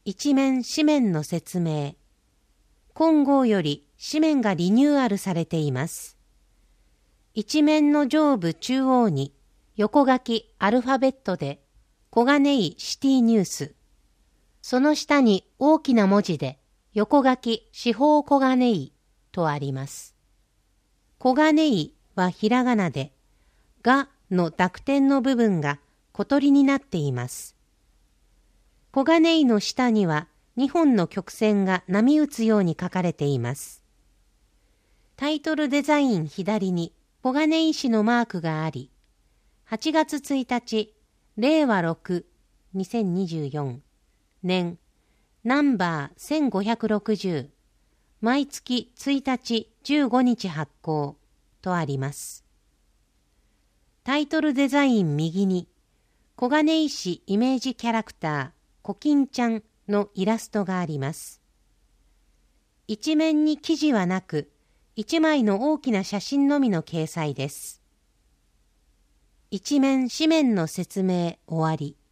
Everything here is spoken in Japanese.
一面紙面の説明。今号より紙面がリニューアルされています。一面の上部中央に横書きアルファベットで小金井シティニュース。その下に大きな文字で横書き四方小金井とあります。小金井はひらがなで、がの濁点の部分が小鳥になっています。小金井の下には2本の曲線が波打つように書かれています。タイトルデザイン左に小金井市のマークがあり、8月1日、令和6、2024年、ナンバー1560、毎月1日15日発行とあります。タイトルデザイン右に、小金井市イメージキャラクター、コキンちゃんのイラストがあります。一面に記事はなく、一枚の大きな写真のみの掲載です。一面紙面の説明終わり。